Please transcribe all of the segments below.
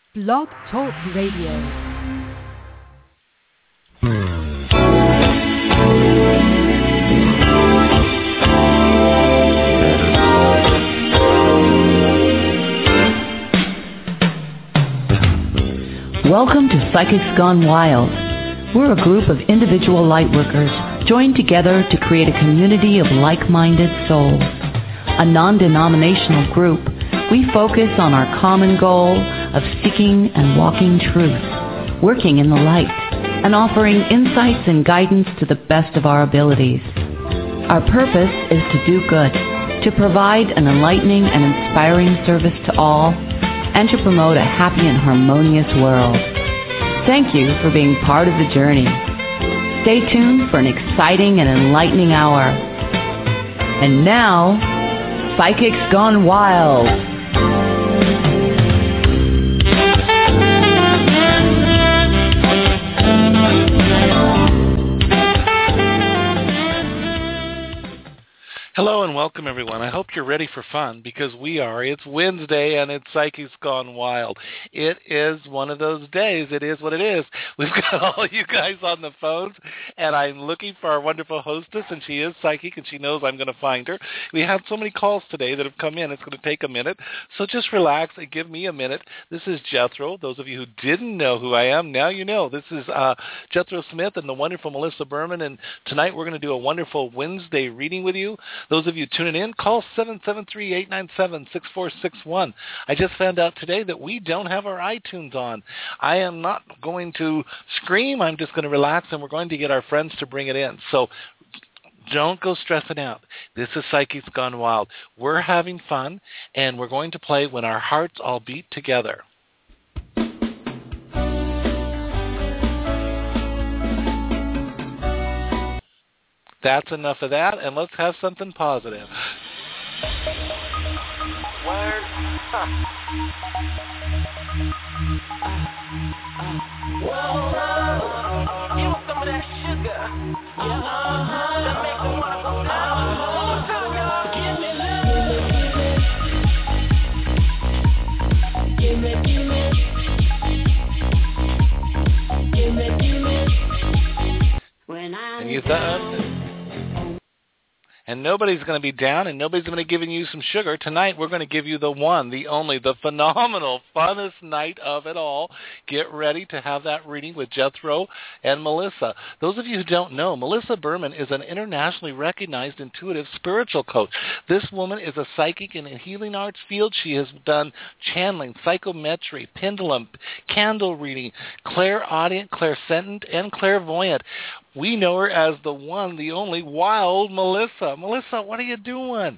Blog Talk Radio. Welcome to Psychics Gone Wild. We're a group of individual lightworkers joined together to create a community of like-minded souls. A non-denominational group, we focus on our common goal of seeking and walking truth, working in the light, and offering insights and guidance to the best of our abilities. Our purpose is to do good, to provide an enlightening and inspiring service to all, and to promote a happy and harmonious world. Thank you for being part of the journey. Stay tuned for an exciting and enlightening hour. And now, Psychics Gone Wild. Hello and welcome, everyone. I hope you're ready for fun, because we are. It's Wednesday and it's Psychics Gone Wild. It is one of those days. It is what it is. We've got all you guys on the phones, and I'm looking for our wonderful hostess, and she is psychic, and she knows I'm going to find her. We have so many calls today that have come in. It's going to take a minute, so just relax and give me a minute. This is Jethro. Those of you who didn't know who I am, now you know. This is Jethro Smith and the wonderful Melissa Berman, and tonight we're going to do a wonderful Wednesday reading with you. Those of you tuning in, call 773-897-6461. I just found out today that we don't have our iTunes on. I am not going to scream. I'm just going to relax, and we're going to get our friends to bring it in. So don't go stressing out. This is Psychics Gone Wild. We're having fun, and we're going to play When Our Hearts All Beat Together. That's enough of that, and let's have something positive. Word. Whoa. Give us some of that sugar. That makes me wanna go down. Give me love. Give me. When I and you thought... And nobody's going to be down, and nobody's going to be giving you some sugar. Tonight, we're going to give you the one, the only, the phenomenal, funnest night of it all. Get ready to have that reading with Jethro and Melissa. Those of you who don't know, Melissa Berman is an internationally recognized intuitive spiritual coach. This woman is a psychic in the healing arts field. She has done channeling, psychometry, pendulum, candle reading, clairaudient, clairsentient, and clairvoyant. We know her as the one, the only, Wild Melissa. Melissa, what are you doing?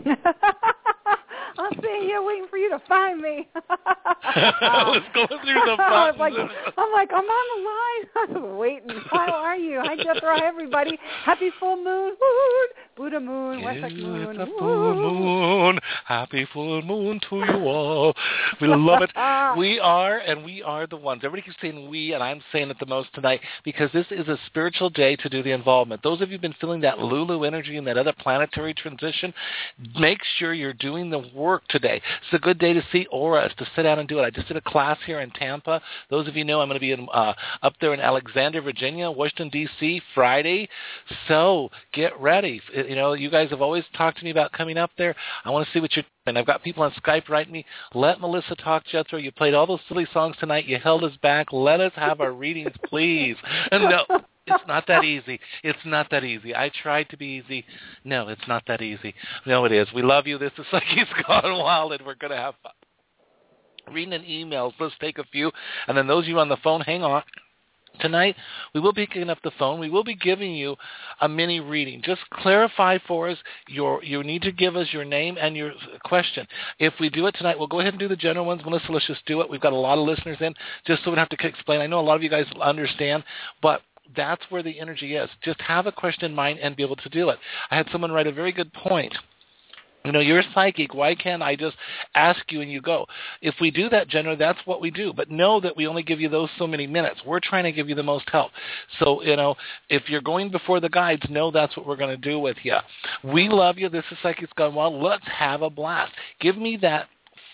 I'm sitting here waiting for you to find me. Let's go through the buttons. I'm on the line. I'm waiting. How are you? Hi, Jethro. Hi, everybody. Happy full moon. Woo! Buddha moon. Wessex moon. It's a full moon. Happy full moon to you all. We love it. We are the ones. Everybody keeps saying we, and I'm saying it the most tonight, because this is a spiritual day to do the involvement. Those of you who've been feeling that Lulu energy and that other planetary transition, make sure you're doing the work today. It's a good day to see auras, to sit down and do it. I just did a class here in Tampa. Those of you know I'm going to be up there in Alexandria, Virginia, Washington, D.C. Friday. So get ready. You know, you guys have always talked to me about coming up there. I want to see what you're doing. I've got people on Skype writing me. Let Melissa talk, Jethro. You played all those silly songs tonight. You held us back. Let us have our readings, please. And no, it's not that easy. It's not that easy. I tried to be easy. No, it's not that easy. No, it is. We love you. This is Psychics Gone Wild, and we're going to have fun. Reading in emails. Let's take a few. And then those of you on the phone, hang on. Tonight, we will be picking up the phone. We will be giving you a mini reading. Just clarify for us. You need to give us your name and your question. If we do it tonight, we'll go ahead and do the general ones. Melissa, let's just do it. We've got a lot of listeners in, just so we don't have to explain. I know a lot of you guys understand, but that's where the energy is. Just have a question in mind and be able to do it. I had someone write a very good point. You know, you're psychic. Why can't I just ask you and you go? If we do that, generally, that's what we do. But know that we only give you those so many minutes. We're trying to give you the most help. So, you know, if you're going before the guides, know that's what we're going to do with you. We love you. This is Psychics Gone Wild. Let's have a blast. Give me that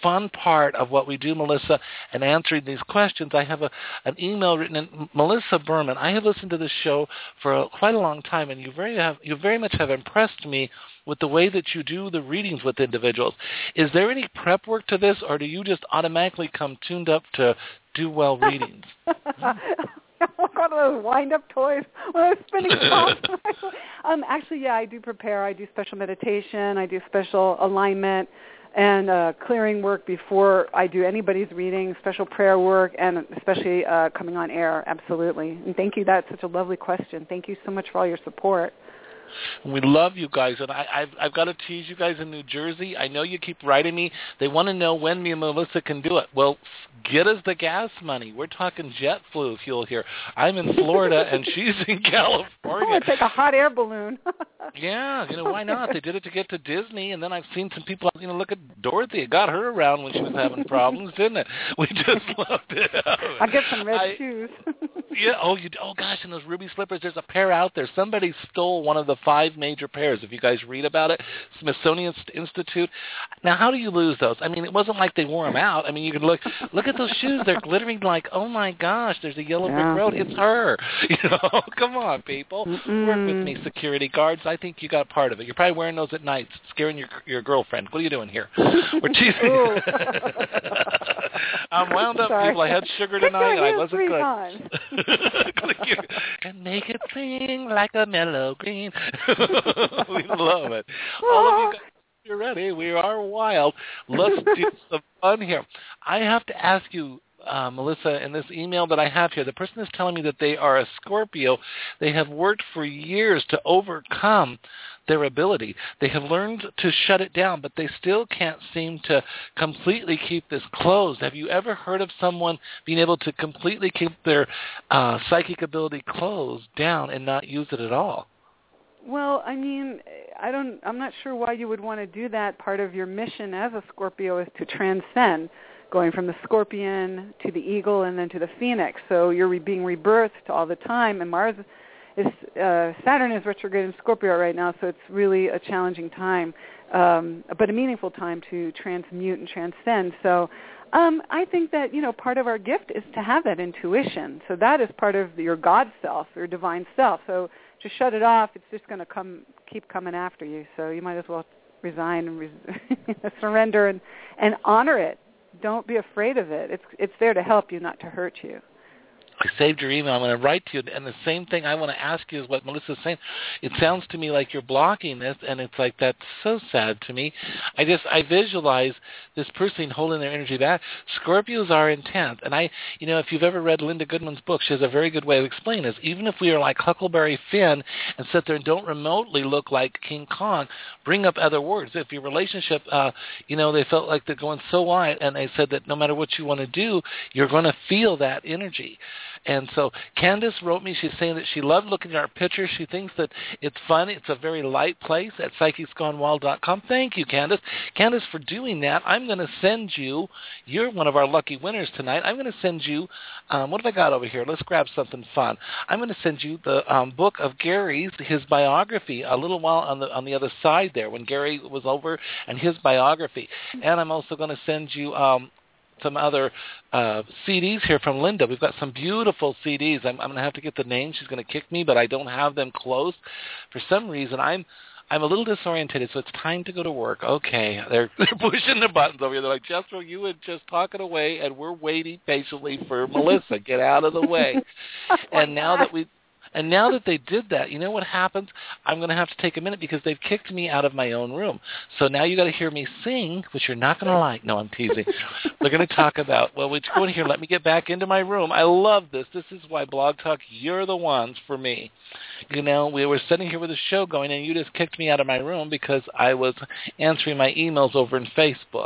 fun part of what we do, Melissa, and answering these questions. I have an email written in. Melissa Berman, I have listened to this show for quite a long time, and you very much have impressed me with the way that you do the readings with individuals. Is there any prep work to this, or do you just automatically come tuned up to do well readings? Like one of those wind-up toys when I was spinning top. Actually, yeah, I do prepare. I do special meditation. I do special alignment and clearing work before I do anybody's reading, special prayer work, and especially coming on air. Absolutely. And thank you. That's such a lovely question. Thank you so much for all your support. We love you guys, and I've got to tease you guys in New Jersey. I know you keep writing me. They want to know when me and Melissa can do it. Well, get us the gas money. We're talking jet fuel here. I'm in Florida, and she's in California. Oh, it's like a hot air balloon. Yeah, why not? They did it to get to Disney, and then I've seen some people, look at Dorothy. It got her around when she was having problems, didn't it? We just loved it. I'll get some red shoes. Yeah, oh gosh, and those ruby slippers, there's a pair out there. Somebody stole one of the 5 major pairs. If you guys read about it, Smithsonian Institute. Now, how do you lose those? I mean, it wasn't like they wore them out. I mean, you could look at those shoes. They're glittering like, oh my gosh, there's a yellow brick road. It's her. Come on, people. Work with me, security guards. I think you got part of it. You're probably wearing those at night, scaring your girlfriend. What are you doing here? We're teasing. I'm wound up, Sorry. people. I had sugar tonight, and I wasn't good. And make it sing like a mellow green. We love it. All of you guys, if you're ready, we are wild. Let's do some fun here. I have to ask you, Melissa, in this email that I have here, the person is telling me that they are a Scorpio. They have worked for years to overcome their ability. They have learned to shut it down, but they still can't seem to completely keep this closed. Have you ever heard of someone being able to completely keep their psychic ability closed down and not use it at all? Well, I mean, I'm not sure why you would want to do that. Part of your mission as a Scorpio is to transcend, going from the scorpion to the eagle and then to the phoenix. So you're being rebirthed all the time, and Saturn is retrograde in Scorpio right now, so it's really a challenging time, but a meaningful time to transmute and transcend. So I think that, part of our gift is to have that intuition. So that is part of your God self, your divine self. So to shut it off, it's just going to keep coming after you. So you might as well resign and surrender and honor it. Don't be afraid of it. It's there to help you, not to hurt you. I saved your email. I'm going to write to you. And the same thing I want to ask you is what Melissa's saying. It sounds to me like you're blocking this, and it's like, that's so sad to me. I visualize this person holding their energy back. Scorpios are intense. And if you've ever read Linda Goodman's book, she has a very good way of explaining this. Even if we are like Huckleberry Finn and sit there and don't remotely look like King Kong, bring up other words. If your relationship, they felt like they're going so wide, and they said that no matter what you want to do, you're going to feel that energy. And so Candace wrote me. She's saying that she loved looking at our pictures. She thinks that it's fun. It's a very light place at PsychicsGoneWild.com. Thank you, Candace. Candace, for doing that, I'm going to send you, you're one of our lucky winners tonight. I'm going to send you, what have I got over here? Let's grab something fun. I'm going to send you the book of Gary's, his biography, a little while on the other side there when Gary was over, and his biography. And I'm also going to send you some other CDs here from Linda. We've got some beautiful CDs. I'm going to have to get the name. She's going to kick me, but I don't have them close. For some reason, I'm a little disorientated, so it's time to go to work. Okay, they're pushing the buttons over here. They're like, Jethro, you were just talking away, and we're waiting patiently for Melissa. Get out of the way. And now that they did that, you know what happens? I'm going to have to take a minute because they've kicked me out of my own room. So now you got to hear me sing, which you're not going to like. No, I'm teasing. We're going to talk about, go in here. Let me get back into my room. I love this. This is why Blog Talk, you're the ones for me. We were sitting here with a show going, and you just kicked me out of my room because I was answering my emails over in Facebook.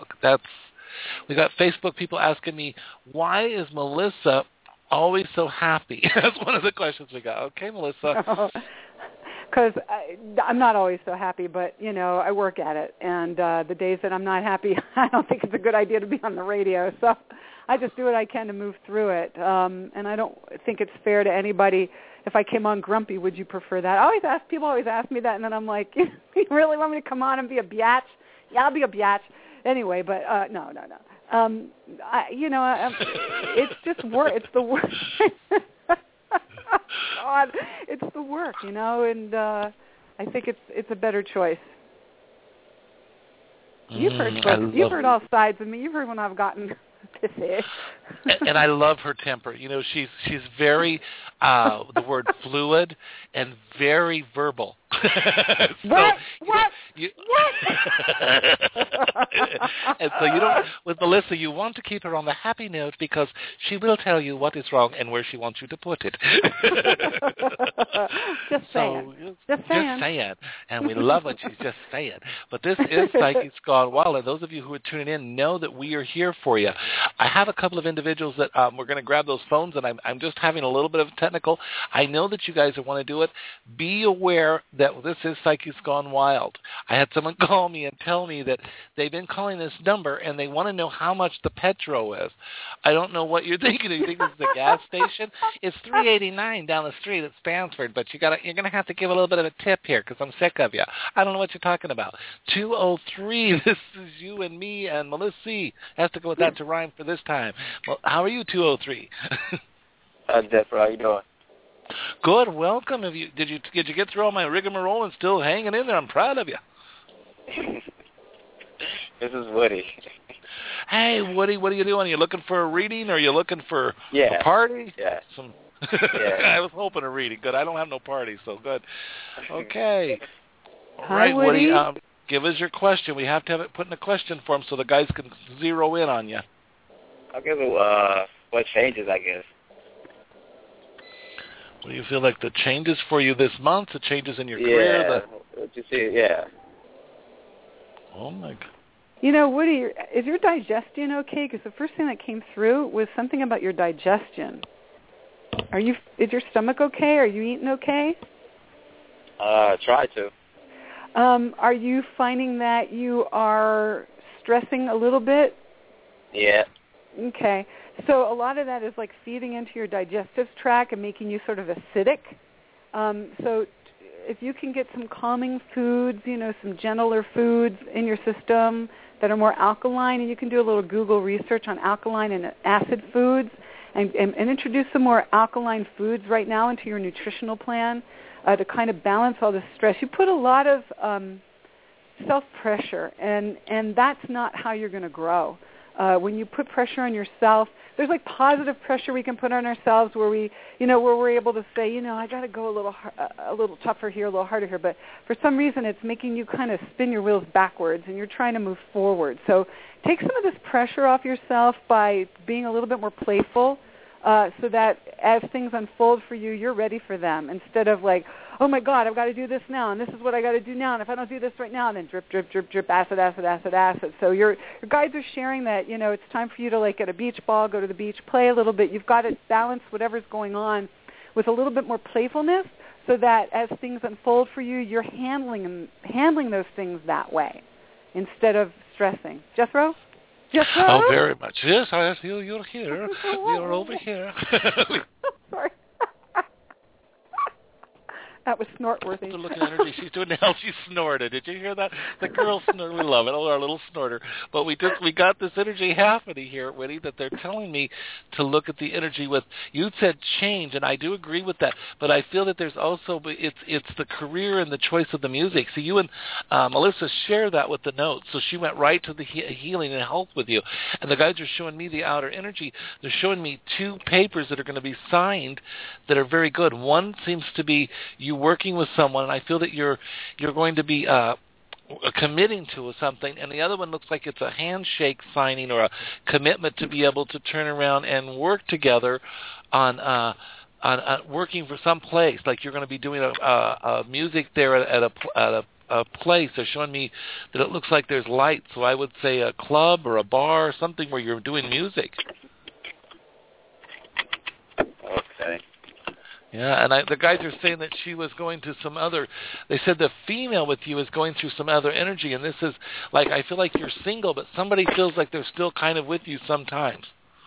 We got Facebook people asking me, why is Melissa always so happy? That's one of the questions we got. Okay, Melissa. Because I'm not always so happy, but, I work at it. And the days that I'm not happy, I don't think it's a good idea to be on the radio. So I just do what I can to move through it. And I don't think it's fair to anybody. If I came on grumpy, would you prefer that? People always ask me that, and then I'm like, you really want me to come on and be a biatch? Yeah, I'll be a biatch. Anyway, but no. It's just work. It's the work. God, it's the work, and I think it's a better choice. You've heard all sides of me. You've heard when I've gotten pissy. And I love her temper. She's very the word fluid and very verbal. What? And so with Melissa, you want to keep her on the happy note because she will tell you what is wrong and where she wants you to put it. Just saying. And we love what she's just saying. But this is Psychics Gone Wild, and those of you who are tuning in know that we are here for you. I have a couple of individuals that we're going to grab those phones, and I'm just having a little bit of technical. I know that you guys want to do it. Be aware that this is Psychics Gone Wild. I had someone call me and tell me that they've been calling this number, and they want to know how much the petrol is. I don't know what you're thinking. You think this is a gas station? It's $3.89 down the street at Stansford, but you're going to have to give a little bit of a tip here because I'm sick of you. I don't know what you're talking about. 203, this is you and me and Melissa C. Has to go with that to rhyme for this time. Well, how are you, 203? Jeff, how you doing? Good. Welcome. Did you get through all my rigmarole and still hanging in there? I'm proud of you. This is Woody. Hey, Woody, what are you doing? Are you looking for a reading, or are you looking for a party? Yeah. I was hoping a reading. Good. I don't have no party, so good. Okay. All Hi, right, Woody. Give us your question. We have to have it put in a question form so the guys can zero in on you. I'll give it what changes, I guess. What do you feel like the changes for you this month, the changes in your career? What you see, yeah. Oh, my God. Woody, is your digestion okay? Because the first thing that came through was something about your digestion. Is your stomach okay? Are you eating okay? Try to. Are you finding that you are stressing a little bit? Yeah. Okay. So a lot of that is like feeding into your digestive tract and making you sort of acidic. So if you can get some calming foods, some gentler foods in your system that are more alkaline, and you can do a little Google research on alkaline and acid foods and introduce some more alkaline foods right now into your nutritional plan to kind of balance all this stress. You put a lot of self-pressure, and that's not how you're going to grow. When you put pressure on yourself, there's like positive pressure we can put on ourselves where where we're able to say, I got to go a little tougher here, a little harder here. But for some reason, it's making you kind of spin your wheels backwards, and you're trying to move forward. So take some of this pressure off yourself by being a little bit more playful, so that as things unfold for you, you're ready for them instead of like, oh my God, I've got to do this now, and this is what I got to do now, and if I don't do this right now, then drip, drip, drip, drip, acid, acid, acid, acid. So your guides are sharing that, it's time for you to like get a beach ball, go to the beach, play a little bit. You've got to balance whatever's going on with a little bit more playfulness so that as things unfold for you, you're handling those things that way instead of stressing. Jethro? Oh, very much. Yes, I feel you're here. You're over here. Sorry. That was snort-worthy. The look of energy she's doing now, she snorted. Did you hear that? The girl snorted. We love it. Oh, our little snorter. But we got this energy happening here, Winnie, that they're telling me to look at the energy with. You said change, and I do agree with that. But I feel that there's also it's the career and the choice of the music. So you and Melissa share that with the notes. So she went right to the healing and health with you. And the guys are showing me the outer energy. They're showing me 2 papers that are going to be signed that are very good. One seems to be you working with someone, and I feel that you're going to be committing to something, and the other one looks like it's a handshake signing or a commitment to be able to turn around and work together on working for some place. Like you're going to be doing a music there at a place. They're showing me that it looks like there's lights, so I would say a club or a bar or something where you're doing music. Okay. Yeah, and the guys are saying that she was going to some other, they said the female with you is going through some other energy, and this is, like, I feel like you're single, but somebody feels like they're still kind of with you sometimes.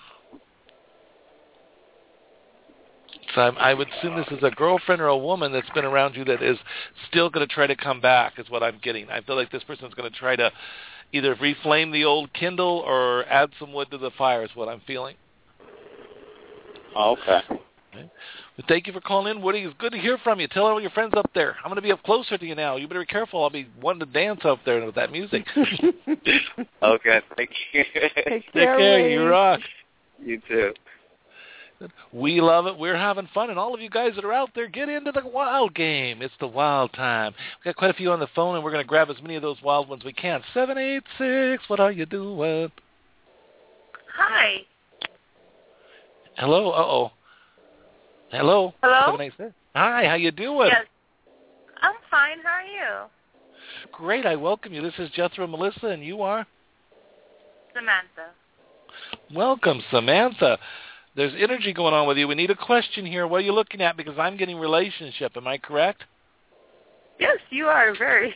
So I would assume this is a girlfriend or a woman that's been around you that is still going to try to come back is what I'm getting. I feel like this person's going to try to either reflame the old kindle or add some wood to the fire is what I'm feeling. Oh, okay. Okay. Well, thank you for calling in, Woody. It's good to hear from you. Tell all your friends up there. I'm going to be up closer to you now. You better be careful. I'll be wanting to dance up there with that music. Okay, thank you. Take care, Woody. You rock. You too. We love it. We're having fun. And all of you guys that are out there, get into the wild game. It's the wild time. We've got quite a few on the phone, and we're going to grab as many of those wild ones we can. 786, what are you doing? Hi. Hello? Uh-oh. Hello? Hello? 786. Hi, how you doing? Yes. I'm fine. How are you? Great. I welcome you. This is Jethro Melissa, and you are? Samantha. Welcome, Samantha. There's energy going on with you. We need a question here. What are you looking at? Because I'm getting relationship. Am I correct? Yes, you are very.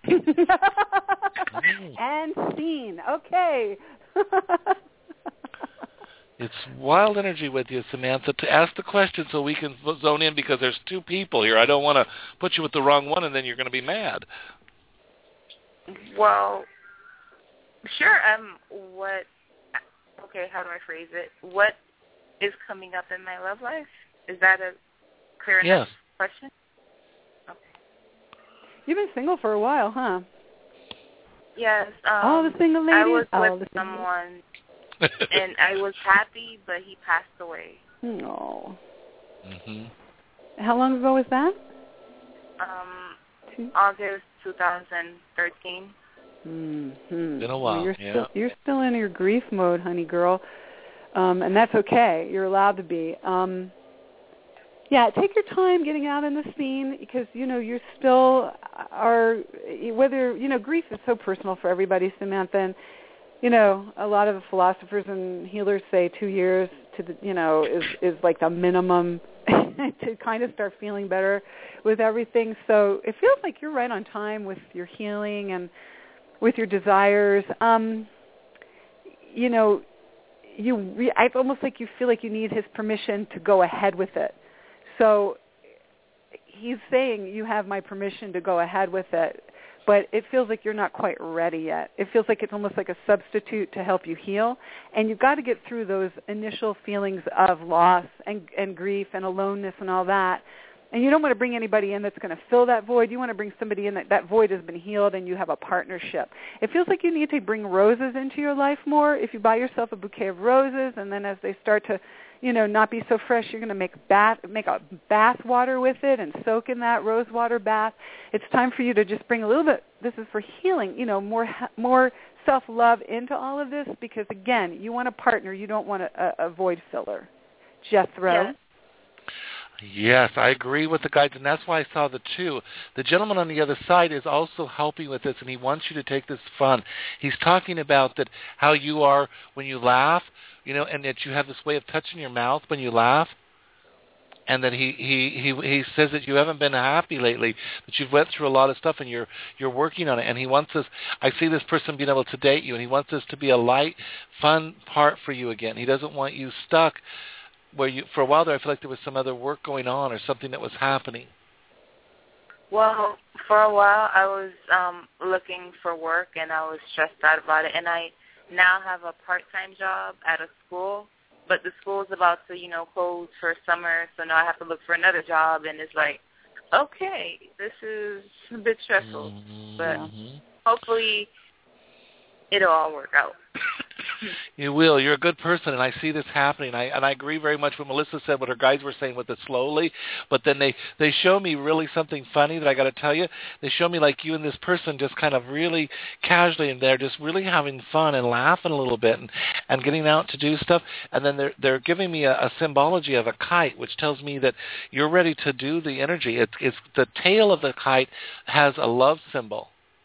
And scene. Okay. It's wild energy with you, Samantha. To ask the question so we can zone in because there's two people here. I don't want to put you with the wrong one and then you're going to be mad. Well, sure. Okay, how do I phrase it? What is coming up in my love life? Is that a clear enough question? Okay. You've been single for a while, huh? Yes. All the single ladies. I was with someone, and I was happy, but he passed away. No. Mm-hmm. How long ago was that? August 2013. Mm-hmm. Been a while. Well, you're still in your grief mode, honey girl. And that's okay. You're allowed to be. Take your time getting out in the scene because, you still are, grief is so personal for everybody, Samantha. And, a lot of the philosophers and healers say 2 years is like the minimum to kind of start feeling better with everything. So it feels like you're right on time with your healing and with your desires. It's almost like you feel like you need his permission to go ahead with it. So he's saying you have my permission to go ahead with it, but it feels like you're not quite ready yet. It feels like it's almost like a substitute to help you heal, and you've got to get through those initial feelings of loss and grief and aloneness and all that. And you don't want to bring anybody in that's going to fill that void. You want to bring somebody in that void has been healed and you have a partnership. It feels like you need to bring roses into your life more. If you buy yourself a bouquet of roses and then as they start to, not be so fresh, you're going to make a bath water with it and soak in that rose water bath. It's time for you to just bring a little bit, this is for healing, more self-love into all of this because, again, you want a partner. You don't want a void filler. Jethro? Yes. Yes, I agree with the guides, and that's why I saw the two. The gentleman on the other side is also helping with this, and he wants you to take this fun. He's talking about that how you are when you laugh, and that you have this way of touching your mouth when you laugh, and that he says that you haven't been happy lately, that you've went through a lot of stuff, and you're working on it. And he wants this. I see this person being able to date you, and he wants this to be a light, fun part for you again. He doesn't want you stuck. Where for a while there, I feel like there was some other work going on or something that was happening. Well, for a while, I was looking for work, and I was stressed out about it. And I now have a part-time job at a school, but the school is about to, close for summer, so now I have to look for another job. And it's like, okay, this is a bit stressful, but hopefully it'll all work out. You will. You're a good person, and I see this happening. I agree very much with Melissa said, what her guides were saying with it slowly. But then they show me really something funny that I got to tell you. They show me like you and this person just kind of really casually, and they're just really having fun and laughing a little bit and getting out to do stuff. And then they're giving me a symbology of a kite, which tells me that you're ready to do the energy. It's the tail of the kite has a love symbol.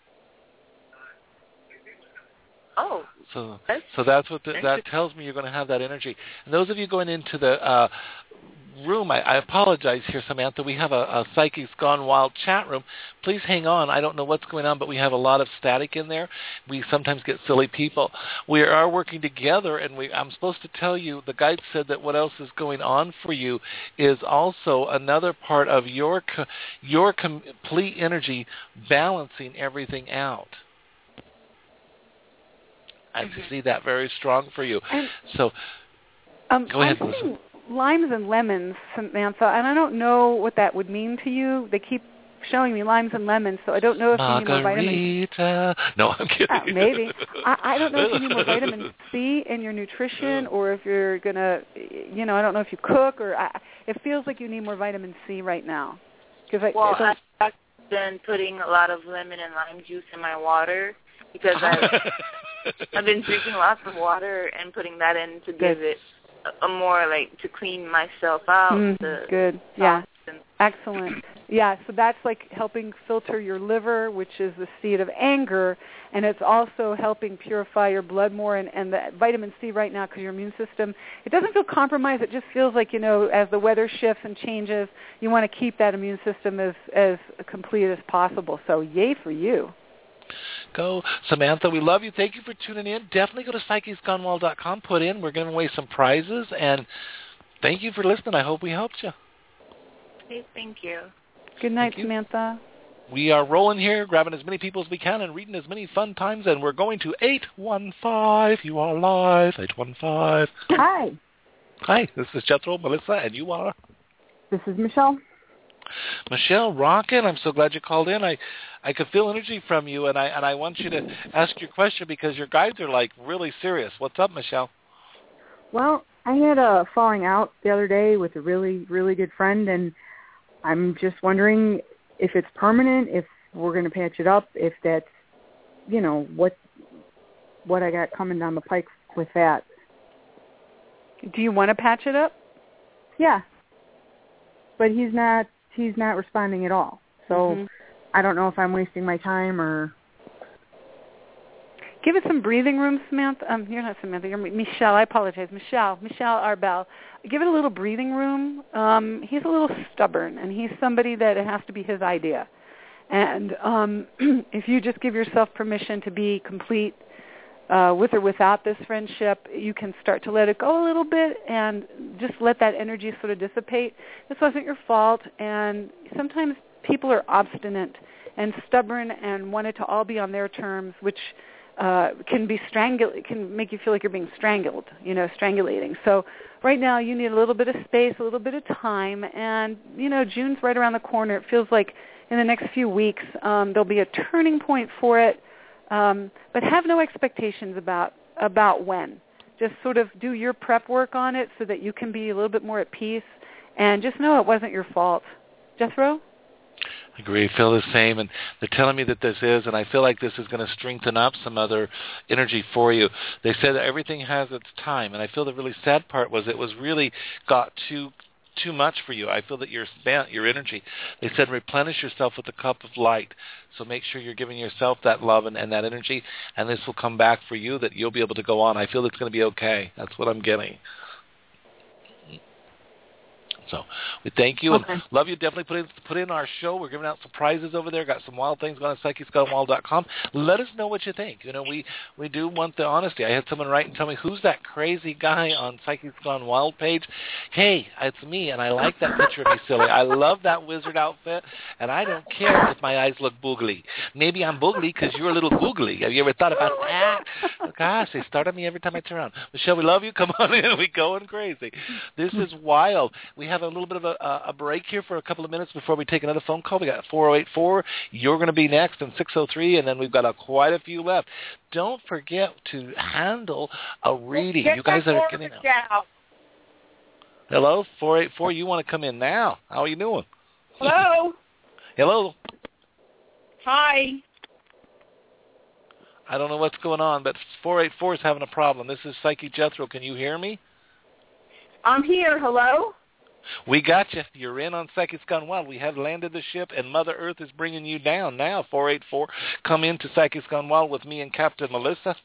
Oh. So that's what that tells me. You're going to have that energy. And those of you going into the room, I apologize here, Samantha. We have a Psychics Gone Wild chat room. Please hang on. I don't know what's going on, but we have a lot of static in there. We sometimes get silly people. We are working together, and I'm supposed to tell you, the guide said that what else is going on for you is also another part of your complete energy balancing everything out. I see that very strong for you. And, so go ahead, I'm Melissa. seeing limes and lemons, Samantha, and I don't know what that would mean to you. They keep showing me limes and lemons, so I don't know if you need more vitamin. No, I'm kidding. Maybe. I don't know if you need more vitamin C in your nutrition, or if you're gonna, I don't know if you cook, or it feels like you need more vitamin C right now. I've been putting a lot of lemon and lime juice in my water because I've been drinking lots of water and putting that in to give it a more to clean myself out. Good. Yeah. Excellent. Yeah, so that's like helping filter your liver, which is the seat of anger, and it's also helping purify your blood more. And the vitamin C right now, because your immune system, it doesn't feel compromised. It just feels like, as the weather shifts and changes, you want to keep that immune system as complete as possible. So yay for you. Go. Samantha, we love you. Thank you for tuning in. Definitely go to Psyche'sGoneWild.com. Put in. We're giving away some prizes. And thank you for listening. I hope we helped you. Okay, thank you. Good night, Samantha. We are rolling here, grabbing as many people as we can and reading as many fun times. And we're going to 815. You are live. 815. Hi. Hi. This is Jethro, Melissa, and you are? This is Michelle. Michelle, rockin'. I'm so glad you called in. I could feel energy from you, and I want you to ask your question because your guides are really serious. What's up, Michelle? Well, I had a falling out the other day with a really, really good friend, and I'm just wondering if it's permanent, if we're going to patch it up, if that's, what I got coming down the pike with that. Do you want to patch it up? Yeah. But he's not responding at all. So I don't know if I'm wasting my time or... Give it some breathing room, Samantha. You're not Samantha. You're Michelle. I apologize. Michelle Arbel. Give it a little breathing room. He's a little stubborn, and he's somebody that it has to be his idea. And if you just give yourself permission to be complete with or without this friendship, you can start to let it go a little bit and just let that energy sort of dissipate. This wasn't your fault, and sometimes people are obstinate and stubborn and want it to all be on their terms, which can make you feel like you're being strangled, strangulating. So right now you need a little bit of space, a little bit of time, and, June's right around the corner. It feels like in the next few weeks there'll be a turning point for it, but have no expectations about when. Just sort of do your prep work on it so that you can be a little bit more at peace, and just know it wasn't your fault. Jethro? I agree. I feel the same, and they're telling me that this is, and I feel like this is going to strengthen up some other energy for you. They said that everything has its time, and I feel the really sad part was it was really got too much for you. I feel that you're spent, your energy. They said replenish yourself with a cup of light. So make sure you're giving yourself that love and that energy, and this will come back for you, that you'll be able to go on. I feel it's going to be okay. That's what I'm getting. So we thank you and love you. Definitely put in our show. We're giving out some prizes over there. Got some wild things going on Psyche'sGoneWild.com. Let us know what you think. We do want the honesty. I had someone write and tell me, who's that crazy guy on Psyche's Gone Wild page? Hey, it's me, and I like that picture of me, silly. I love that wizard outfit, and I don't care if my eyes look boogly. Maybe I'm boogly because you're a little googly. Have you ever thought about that? Gosh, they start on me every time I turn around. Michelle, we love you. Come on in. We're going crazy. This is wild. We have a little bit of a break here for a couple of minutes before we take another phone call. We got 4084. You're going to be next, and 603, and then we've got quite a few left. Don't forget to handle a reading. You guys are getting out. Hello, 484. You want to come in now? How are you doing? Hello. Hello. Hi. I don't know what's going on, but 484 is having a problem. This is Psyche Jethro. Can you hear me? I'm here. Hello. We got you. You're in on Psyche's Gone Wild. We have landed the ship, and Mother Earth is bringing you down now. 484. Come into Psyche's Gone Wild with me and Captain Melissa.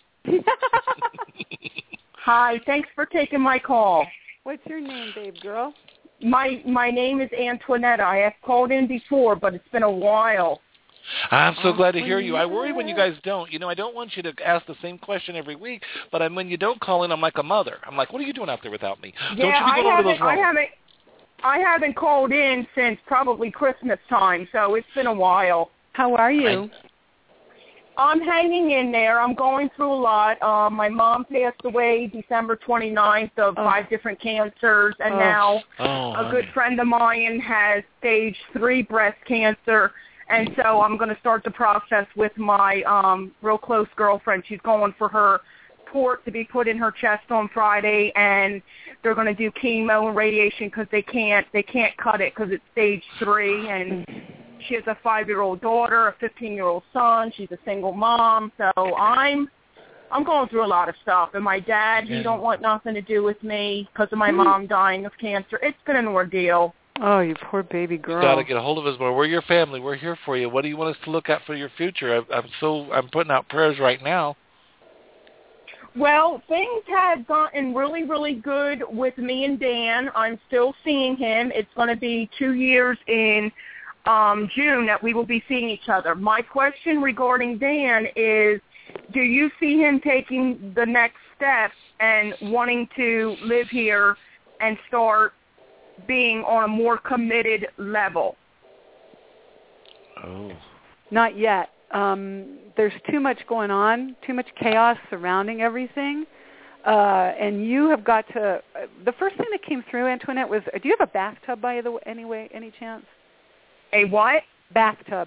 Hi. Thanks for taking my call. What's your name, babe girl? My name is Antoinette. I have called in before, but it's been a while. I'm so glad to hear you. I worry when you guys don't. I don't want you to ask the same question every week, but when you don't call in, I'm like a mother. I'm like, what are you doing out there without me? Yeah, don't you be going over those wrongs. I haven't called in since probably Christmas time, so it's been a while. How are you? I'm hanging in there. I'm going through a lot. My mom passed away December 29th of 5 different cancers, and now a good friend of mine has stage 3 breast cancer, and so I'm going to start the process with my real close girlfriend. She's going for her port to be put in her chest on Friday, and they're going to do chemo and radiation because they can't cut it because it's stage 3, and she has a 5-year-old daughter, a 15-year-old son. She's a single mom. So I'm going through a lot of stuff. And my dad, he don't want nothing to do with me because of my mom dying of cancer. It's been an ordeal. Oh, you poor baby girl. You've got to get a hold of us more. We're your family. We're here for you. What do you want us to look at for your future? I'm putting out prayers right now. Well, things have gotten really, really good with me and Dan. I'm still seeing him. It's going to be 2 years in June that we will be seeing each other. My question regarding Dan is, do you see him taking the next step and wanting to live here and start being on a more committed level? Oh. Not yet. There's too much going on, too much chaos surrounding everything. And you have got to, the first thing that came through, Antoinette, was, do you have a bathtub by the way, any chance? A what? Bathtub.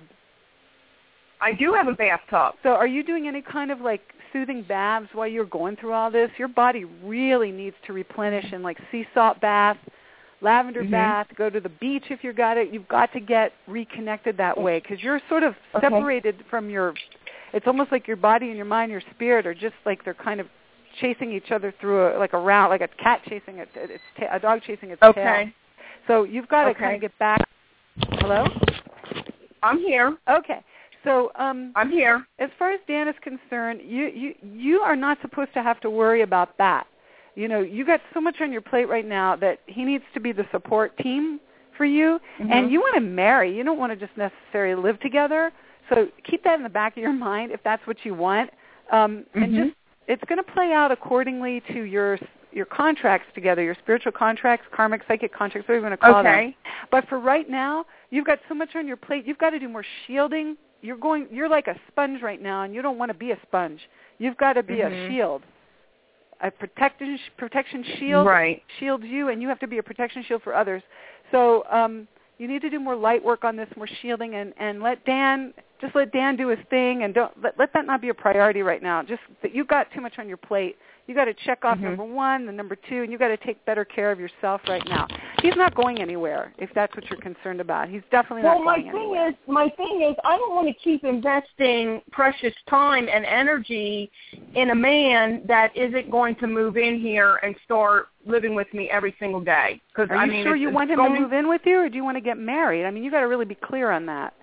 I do have a bathtub. So are you doing any kind of like soothing baths while you're going through all this? Your body really needs to replenish in like sea salt bath, lavender bath, go to the beach if you've got it. You've got to get reconnected that way because you're sort of separated from your, it's almost like your body and your mind, your spirit are just like they're kind of chasing each other through like a cat chasing a dog chasing its tail. So you've got to kind of get back. Hello? I'm here. Okay. So I'm here. As far as Dan is concerned, you are not supposed to have to worry about that. You know, you got so much on your plate right now that he needs to be the support team for you. And you want to marry. You don't want to just necessarily live together. So keep that in the back of your mind if that's what you want. And just it's going to play out accordingly to your contracts together, your spiritual contracts, karmic, psychic contracts, whatever you want to call them. But for right now, you've got so much on your plate. You've got to do more shielding. You're like a sponge right now, and you don't want to be a sponge. You've got to be a shield. A protection shield shields you, and you have to be a protection shield for others. So you need to do more light work on this, more shielding, and let Dan do his thing, and don't let that not be a priority right now. Just that you've got too much on your plate. You got to check off number 1, and number 2, and you got to take better care of yourself right now. He's not going anywhere if that's what you're concerned about. He's definitely not going anywhere. My thing is, I don't want to keep investing precious time and energy in a man that isn't going to move in here and start living with me every single day. Are you sure you want him to move in with you, or do you want to get married? I mean, you got to really be clear on that.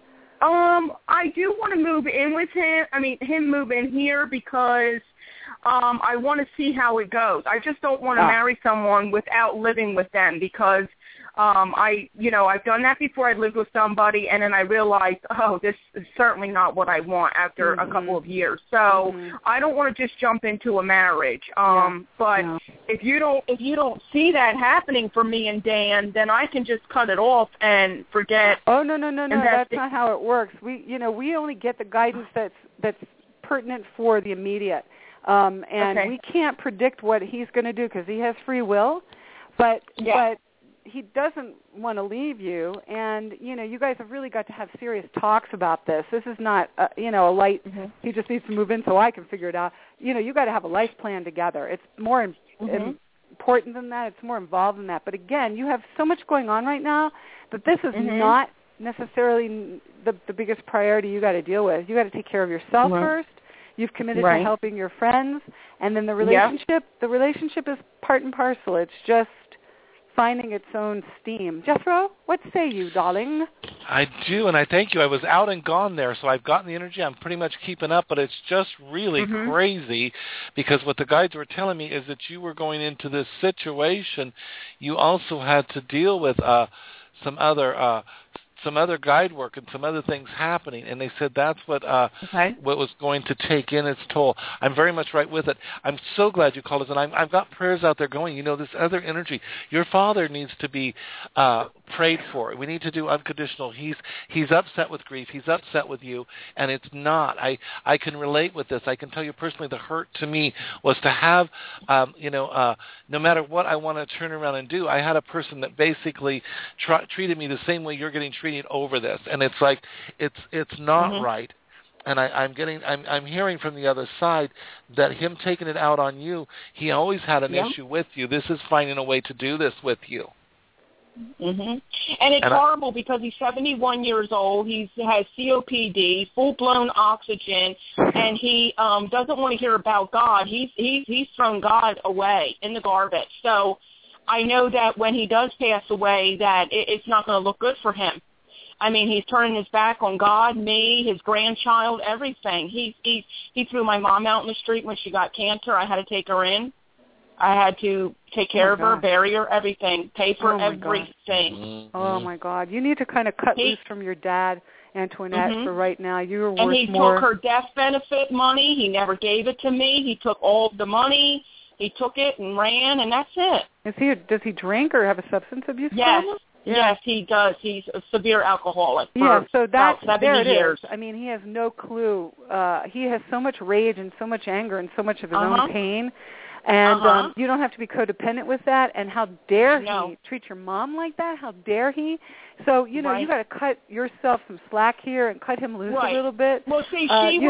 I do want to move in with him. I mean, him move in here because I want to see how it goes. I just don't want to marry someone without living with them because I've done that before. I lived with somebody, and then I realized, this is certainly not what I want after a couple of years. So I don't want to just jump into a marriage. But if you don't see that happening for me and Dan, then I can just cut it off and forget. Oh no, that's not how it works. We only get the guidance that's pertinent for the immediate. And we can't predict what he's going to do because he has free will, but he doesn't want to leave you. And you guys have really got to have serious talks about this. This is not a light. He just needs to move in so I can figure it out. You got to have a life plan together. It's more important than that. It's more involved than that. But again, you have so much going on right now that this is not necessarily the biggest priority you got to deal with. You got to take care of yourself first. You've committed to helping your friends, and then the relationship is part and parcel. It's just finding its own steam. Jethro, what say you, darling? I do, and I thank you. I was out and gone there, so I've gotten the energy. I'm pretty much keeping up, but it's just really crazy because what the guides were telling me is that you were going into this situation. You also had to deal with some other some other guide work and some other things happening, and they said that's what was going to take in its toll. I'm very much right with it. I'm so glad you called us, and I've got prayers out there going. You know, this other energy. Your father needs to be prayed for. We need to do unconditional. He's upset with grief. He's upset with you, and it's not. I can relate with this. I can tell you personally, the hurt to me was to have, no matter what I want to turn around and do, I had a person that basically treated me the same way you're getting treated over this, and it's like it's not right. And I'm hearing from the other side that him taking it out on you, he always had an issue with you. This is finding a way to do this with you. And it's horrible because he's 71 years old. He has COPD, full-blown oxygen, and he doesn't want to hear about God. He's thrown God away in the garbage. So I know that when he does pass away, that it's not going to look good for him. I mean, he's turning his back on God, me, his grandchild, everything. He threw my mom out in the street when she got cancer. I had to take her in. I had to take care of her, bury her, everything, pay for everything. Oh, my God. You need to kind of cut loose from your dad, Antoinette, for right now. You are worth more. And he took her death benefit money. He never gave it to me. He took all the money. He took it and ran, and that's it. Does he drink or have a substance abuse problem? Yes, he does. He's a severe alcoholic for so that's about 70 years. I mean, he has no clue. He has so much rage and so much anger and so much of his own pain. And you don't have to be codependent with that. And how dare he treat your mom like that? How dare he? So, you got to cut yourself some slack here and cut him loose a little bit. Well, see,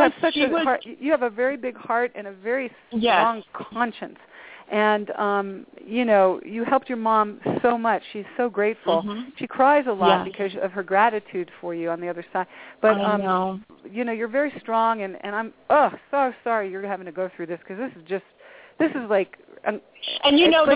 you have a very big heart and a very strong conscience. And, you helped your mom so much. She's so grateful. She cries a lot because of her gratitude for you on the other side. But, you're very strong, and I'm so sorry you're having to go through this because this is like the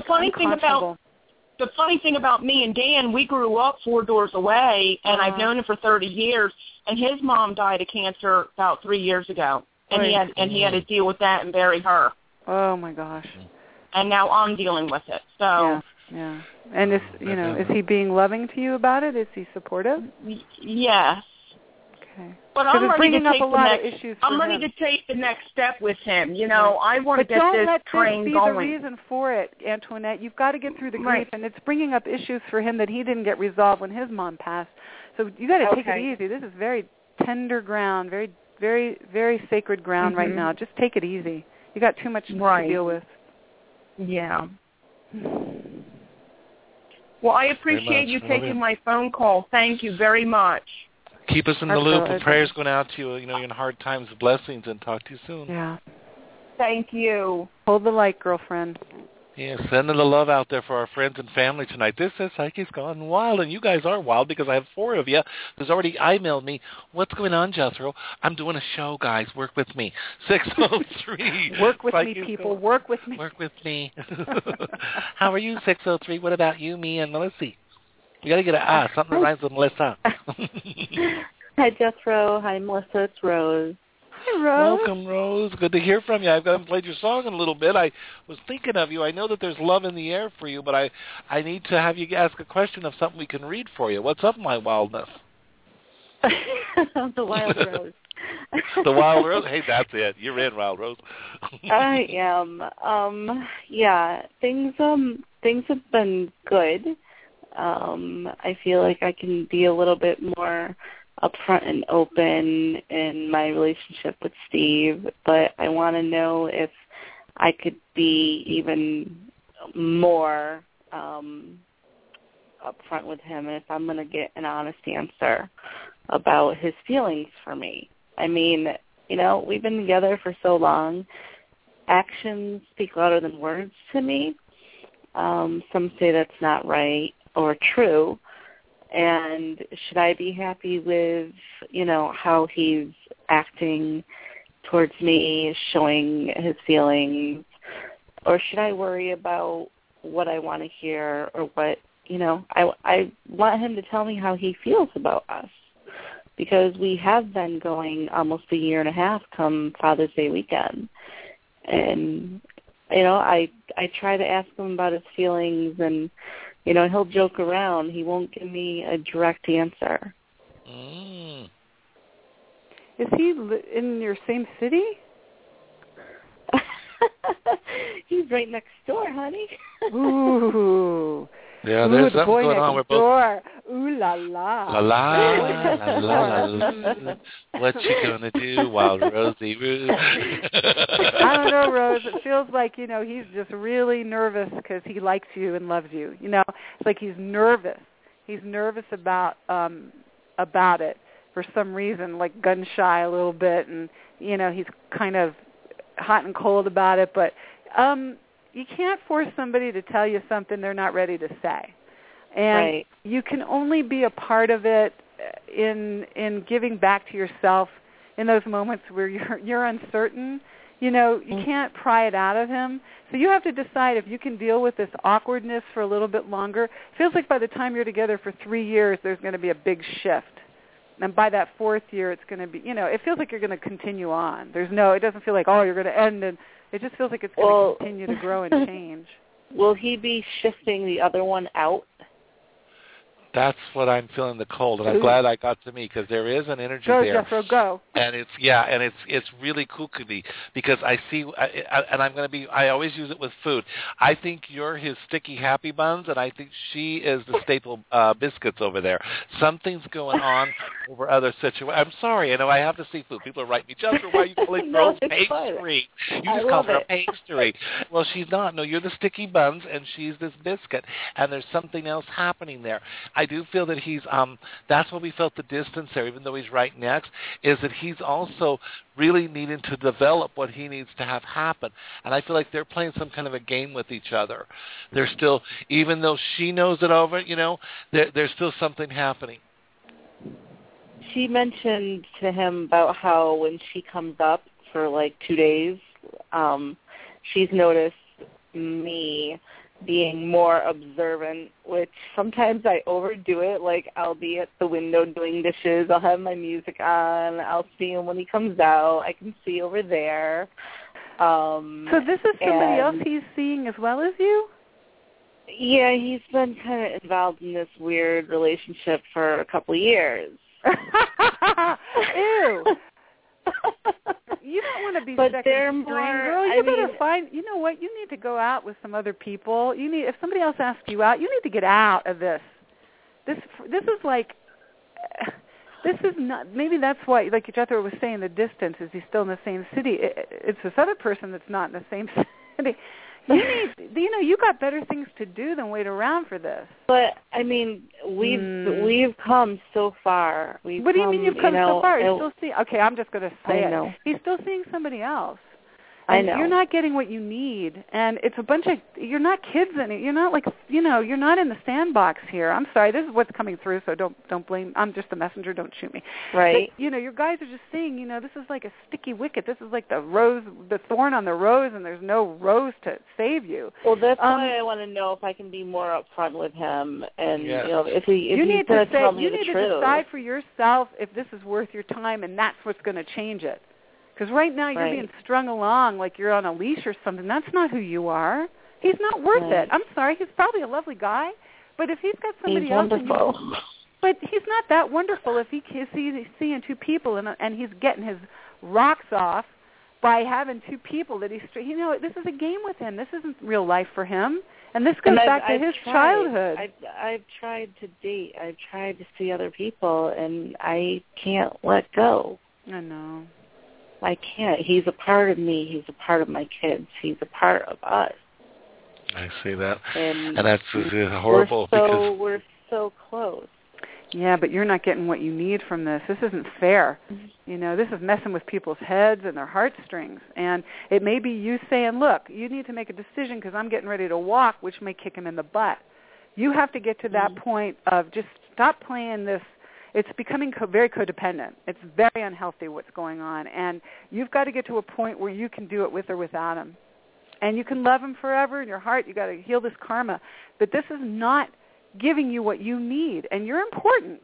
funny thing about me and Dan, we grew up 4 doors away, and I've known him for 30 years, and his mom died of cancer about 3 years ago, and he had to deal with that and bury her. Oh, my gosh. And now I'm dealing with it. So yeah. And is he being loving to you about it? Is he supportive? Yes. Okay. But I'm ready to take a lot of issues. I'm ready to take the next step with him. I want to get this train going. But don't let this be the reason for it, Antoinette. You've got to get through the grief, and it's bringing up issues for him that he didn't get resolved when his mom passed. So you got to take it easy. This is very tender ground, very, very, very sacred ground right now. Just take it easy. You got too much to deal with. Yeah. Well, I appreciate you taking my phone call. Thank you very much. Keep us in the loop. And prayers going out to you. You're in hard times, blessings, and talk to you soon. Yeah. Thank you. Hold the light, girlfriend. Yeah, sending the love out there for our friends and family tonight. This is Psychics Gone Wild, and you guys are wild because I have 4 of you who's already emailed me. What's going on, Jethro? I'm doing a show, guys. Work with me. 603. Work with me, people. Work with me. Work with me. How are you, 603? What about you, me, and Melissa? We got to get something that rhymes with Melissa. Hi, Jethro. Hi, Melissa. It's Rose. Hi, Rose. Welcome, Rose. Good to hear from you. I haven't played your song in a little bit. I was thinking of you. I know that there's love in the air for you, but I need to have you ask a question of something we can read for you. What's up, my wildness? The Wild Rose. The Wild Rose? Hey, that's it. You're in, Wild Rose. I am. Things have been good. I feel like I can be a little bit more upfront and open in my relationship with Steve, but I want to know if I could be even more upfront with him and if I'm going to get an honest answer about his feelings for me. I mean, we've been together for so long. Actions speak louder than words to me. Some say that's not right or true. And should I be happy with, how he's acting towards me, showing his feelings, or should I worry about what I want to hear or what, I want him to tell me how he feels about us because we have been going almost a year and a half come Father's Day weekend. And, I try to ask him about his feelings and, he'll joke around. He won't give me a direct answer. Mm. Is he in your same city? He's right next door, honey. Ooh. Yeah, there's something going on. We're both. Ooh la la. La la, la la. What you gonna do, Wild Rosie? I don't know, Rose. It feels like, he's just really nervous because he likes you and loves you. It's like he's nervous. He's nervous about it for some reason, like gun shy a little bit, and he's kind of hot and cold about it. But you can't force somebody to tell you something they're not ready to say. And you can only be a part of it in giving back to yourself in those moments where you're uncertain. You can't pry it out of him. So you have to decide if you can deal with this awkwardness for a little bit longer. It feels like by the time you're together for 3 years, there's going to be a big shift. And by that 4th year, it's going to be, it feels like you're going to continue on. It doesn't feel like, you're going to end. And it just feels like it's going to continue to grow and change. Will he be shifting the other one out? That's what I'm feeling, the cold, and I'm glad I got to me because there is an energy there. Go, Jethro, go. And it's really kooky because I see, and I'm going to be. I always use it with food. I think you're his sticky happy buns, and I think she is the staple biscuits over there. Something's going on over other situations. I'm sorry, I know I have the seafood. People are writing me, Jethro, why are you calling girls pastry? You just call her a pastry. Well, she's not. No, you're the sticky buns, and she's this biscuit, and there's something else happening there. I do feel that he's, that's why we felt the distance there, even though he's right next, is that he's also really needing to develop what he needs to have happen. And I feel like they're playing some kind of a game with each other. They're still, even though she knows it over, there's still something happening. She mentioned to him about how when she comes up for like 2 days, she's noticed me being more observant, which sometimes I overdo it. Like, I'll be at the window doing dishes. I'll have my music on. I'll see him when he comes out. I can see over there. So this is somebody else he's seeing as well as you? Yeah, he's been kind of involved in this weird relationship for a couple of years. Ew. You don't want to be but second string, girl. You better find. You know what? You need to go out with some other people. If somebody else asks you out, you need to get out of this. This is like. This is not. Maybe that's why, like Jethro was saying, the distance is he's still in the same city. It's this other person that's not in the same city. You got better things to do than wait around for this. But I mean, we've come so far. What do you mean you've come so far? He's still seeing. Okay, I'm just going to say it. He's still seeing somebody else. I know. You're not getting what you need, and it's a bunch of. You're not kids any. You're not like You're not in the sandbox here. I'm sorry. This is what's coming through, so don't blame. I'm just a messenger. Don't shoot me. Right. But, your guys are just saying. This is like a sticky wicket. This is like the thorn on the rose, and there's no rose to save you. Well, that's why I want to know if I can be more upfront with him, and if you need to tell me the truth. You need to decide for yourself if this is worth your time, and that's what's going to change it. Because right now you're being strung along like you're on a leash or something. That's not who you are. He's not worth it. I'm sorry. He's probably a lovely guy, but if he's got somebody else, but he's not that wonderful if he's seeing two people and he's getting his rocks off by having two people that he's. This is a game with him. This isn't real life for him. And this goes back to his childhood. I've tried to date. I've tried to see other people, and I can't let go. I know. I can't. He's a part of me. He's a part of my kids. He's a part of us. I see that. And that's horrible. We're so close. Yeah, but you're not getting what you need from this. This isn't fair. This is messing with people's heads and their heartstrings. And it may be you saying, look, you need to make a decision because I'm getting ready to walk, which may kick him in the butt. You have to get to that point of just stop playing this. It's becoming very codependent. It's very unhealthy what's going on. And you've got to get to a point where you can do it with or without him. And you can love him forever in your heart. You've got to heal this karma. But this is not giving you what you need. And you're important.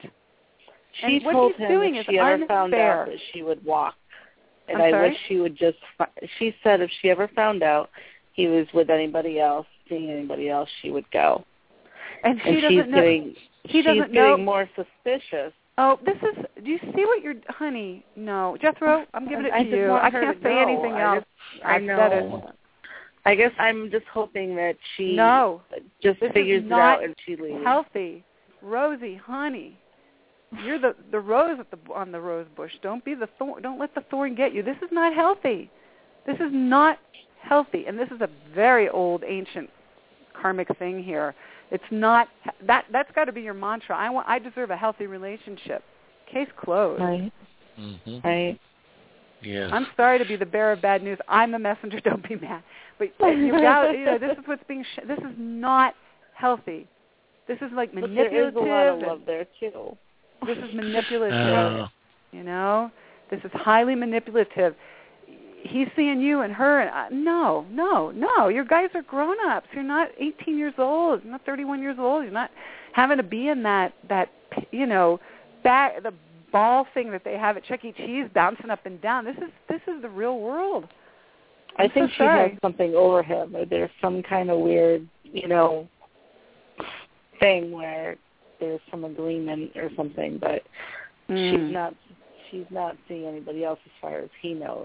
She told him if she ever found out that she would walk. And I wish she would just, she said if she ever found out he was with anybody else, seeing anybody else, she would go. And she doesn't know. She's getting more suspicious. Oh, do you see what you're, honey? No. Jethro, I'm giving it to you. I can't say anything else. I know. I guess I'm just hoping that she just figures it out and she leaves. Healthy. Rosie, honey, you're the rose on the rose bush. Don't be the thorn. Don't let the thorn get you. This is not healthy. This is not healthy. And this is a very old, ancient karmic thing here. It's not that's got to be your mantra. I deserve a healthy relationship. Case closed. Right. Mm-hmm. Right. Yes. I'm sorry to be the bearer of bad news. I'm the messenger. Don't be mad. But this is what's being. This is not healthy. This is like manipulative. But there is a lot of love there too. This is manipulative. This is highly manipulative. He's seeing you and her, and no. Your guys are grown-ups. You're not 18 years old. You're not 31 years old. You're not having to be in that the ball thing that they have at Chuck E. Cheese, bouncing up and down. This is the real world. I think she has something over him, or there's some kind of weird, thing where there's some agreement or something, but she's not seeing anybody else as far as he knows.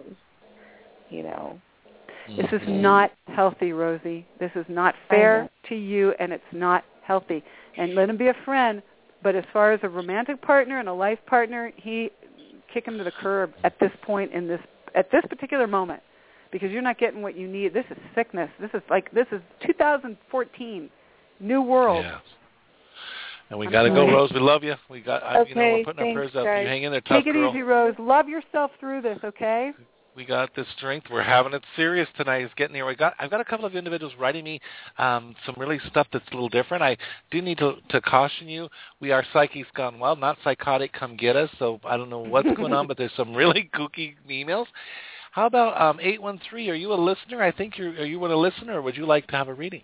This is not healthy, Rosie. This is not fair to you, and it's not healthy. And let him be a friend, but as far as a romantic partner and a life partner, kick him to the curb at this point at this particular moment, because you're not getting what you need. This is sickness. This is 2014, new world. Yeah. And we got to go, Rose. We love you. We're putting our prayers up. You hang in there, tough girl. Take it easy, Rose. Love yourself through this, okay? We got this strength. We're having it serious tonight. It's getting here. I've got a couple of individuals writing me some really stuff that's a little different. I do need to caution you. We are psychics gone wild, not psychotic. Come get us. So I don't know what's going on, but there's some really kooky emails. How about 813? Are you a listener? I think are you a listener, or would you like to have a reading?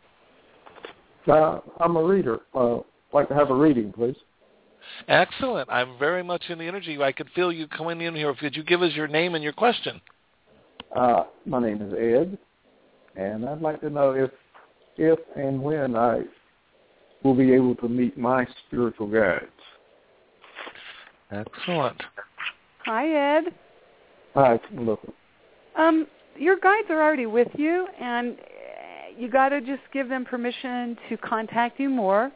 I'm a reader. Like to have a reading, please. Excellent. I'm very much in the energy. I could feel you coming in here. Could you give us your name and your question? My name is Ed, and I'd like to know if and when I will be able to meet my spiritual guides. Excellent. Hi, Ed. Hi, Melissa. Your guides are already with you, and you got to just give them permission to contact you more.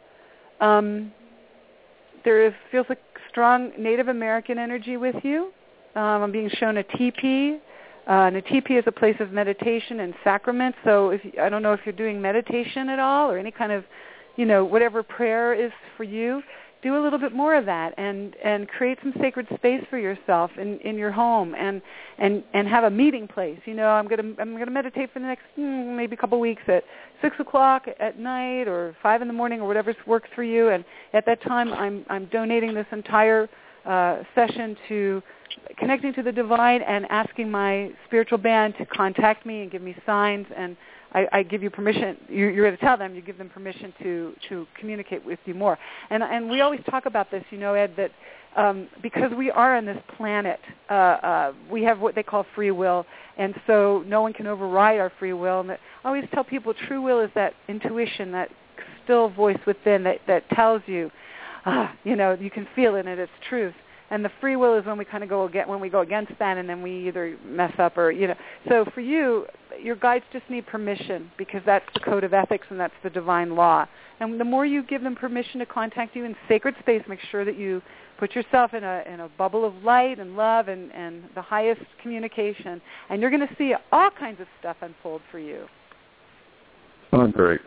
There feels like strong Native American energy with you. I'm being shown a teepee. And a teepee is a place of meditation and sacrament. So I don't know if you're doing meditation at all or any kind of, whatever prayer is for you. Do a little bit more of that and create some sacred space for yourself in your home and have a meeting place. I'm gonna meditate for the next maybe a couple weeks at 6:00 at night or 5 in the morning or whatever works for you. And at that time, I'm donating this entire session to connecting to the divine and asking my spiritual band to contact me and give me signs, and I give you permission. You're going to tell them. You give them permission to communicate with you more. And we always talk about this, Ed, that because we are on this planet, we have what they call free will, and so no one can override our free will. And I always tell people true will is that intuition, that still voice within that tells you, you can feel it and it's truth. And the free will is when we kind of go against that, and then we either mess up or So for you, your guides just need permission because that's the code of ethics and that's the divine law. And the more you give them permission to contact you in sacred space, make sure that you put yourself in a bubble of light and love and the highest communication, and you're going to see all kinds of stuff unfold for you. Oh, great.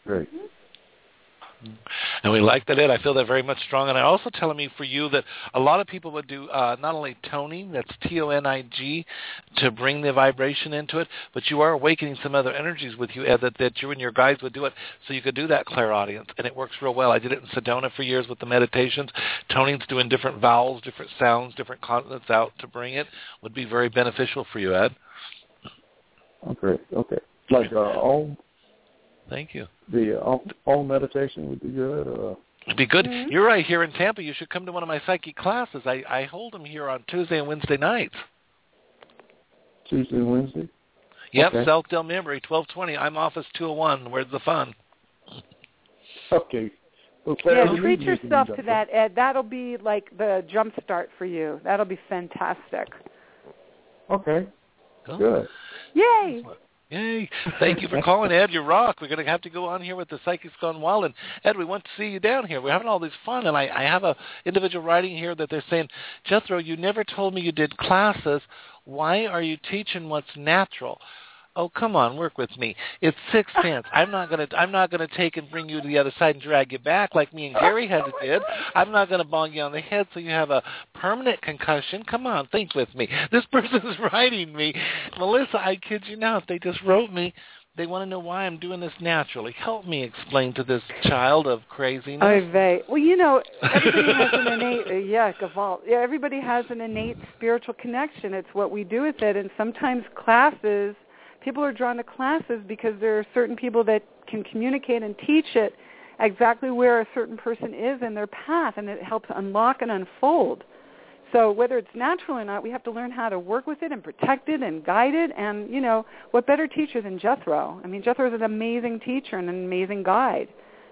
And we like that, Ed. I feel that very much strong. And I also telling me for you that a lot of people would do not only toning, that's Tonig, to bring the vibration into it, but you are awakening some other energies with you, Ed, that you and your guides would do it. So you could do that clairaudience, and it works real well. I did it in Sedona for years with the meditations. Toning's doing different vowels, different sounds, different consonants out to bring it would be very beneficial for you, Ed. Okay. Like all. Thank you. The all meditation would be good. It'd be good. Mm-hmm. You're right here in Tampa. You should come to one of my psychic classes. I hold them here on Tuesday and Wednesday nights. Tuesday and Wednesday? Yep, okay. South Del Mimbre, 1220. I'm office 201. Where's the fun? Okay. treat yourself to that, Ed. That'll be like the jump start for you. That'll be fantastic. Okay. Cool. Good. Yay. Yay. Thank you for calling, Ed. You rock. We're going to have to go on here with the Psychics Gone Wild. And, Ed, we want to see you down here. We're having all this fun. And I have a individual writing here that they're saying, Jethro, you never told me you did classes. Why are you teaching what's natural? Oh, come on, work with me. It's Sixth Sense. I'm not gonna take and bring you to the other side and drag you back like me and Gary had to did. I'm not gonna bong you on the head so you have a permanent concussion. Come on, think with me. This person is writing me, Melissa. I kid you not. They just wrote me. They want to know why I'm doing this naturally. Help me explain to this child of craziness. Well, everybody has an innate, everybody has an innate spiritual connection. It's what we do with it, and sometimes classes. People are drawn to classes because there are certain people that can communicate and teach it exactly where a certain person is in their path, and it helps unlock and unfold. So whether it's natural or not, we have to learn how to work with it and protect it and guide it. And, what better teacher than Jethro? I mean, Jethro is an amazing teacher and an amazing guide.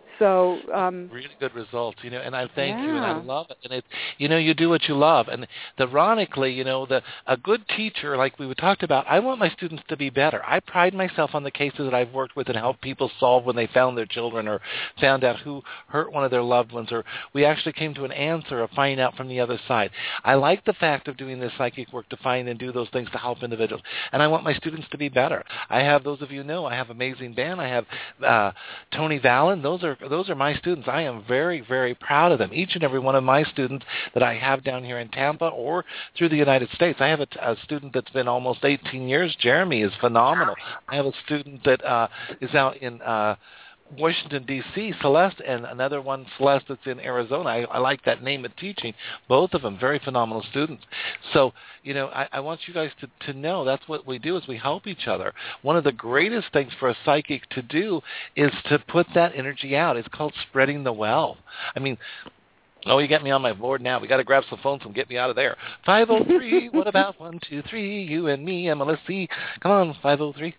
So really good results, and I thank you, and I love it. And you do what you love. And ironically, a good teacher, like we talked about, I want my students to be better. I pride myself on the cases that I've worked with and helped people solve when they found their children or found out who hurt one of their loved ones, or we actually came to an answer of finding out from the other side. I like the fact of doing this psychic work to find and do those things to help individuals, and I want my students to be better. I have, those of you know, I have Amazing Band. I have Tony Vallon. Those are my students. I am very, very proud of them. Each and every one of my students that I have down here in Tampa or through the United States. I have a student that's been almost 18 years. Jeremy is phenomenal. I have a student that is out in Washington, D.C., Celeste, and another one, Celeste, that's in Arizona. I like that name of teaching. Both of them, very phenomenal students. So, I want you guys to know that's what we do is we help each other. One of the greatest things for a psychic to do is to put that energy out. It's called spreading the wealth. I mean, you got me on my board now. We got to grab some phones and get me out of there. 503, what about 1, 2, 3, you and me and Melissa. Come on, 503.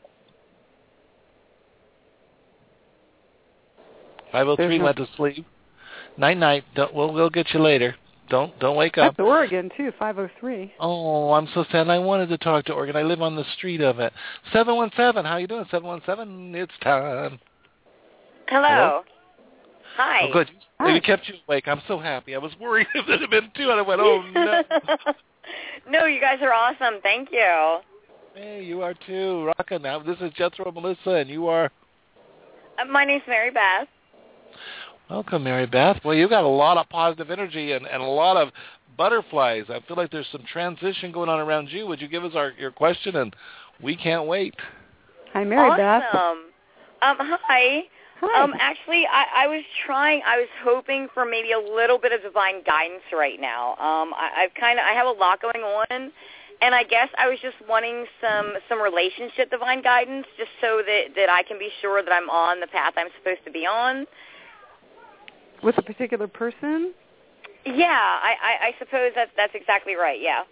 503 went to sleep. Night. We'll get you later. Don't wake up. That's Oregon too. 503. Oh, I'm so sad. I wanted to talk to Oregon. I live on the street of it. 717. How you doing? 717. It's time. Hello. Hi. Oh, good. Maybe kept you awake. I'm so happy. I was worried if it had been 2, and I went, oh no. No, you guys are awesome. Thank you. Hey, you are too. Rockin' now. This is Jethro, Melissa, and you are. My name's Mary Beth. Welcome, Mary Beth. Well, you got a lot of positive energy and a lot of butterflies. I feel like there's some transition going on around you. Would you give us your question? And we can't wait. Hi, Mary Beth. Hi. Actually, I was hoping for maybe a little bit of divine guidance right now. I have a lot going on, and I guess I was just wanting some relationship divine guidance, just so that I can be sure that I'm on the path I'm supposed to be on. With a particular person? Yeah, I suppose that's exactly right, yeah.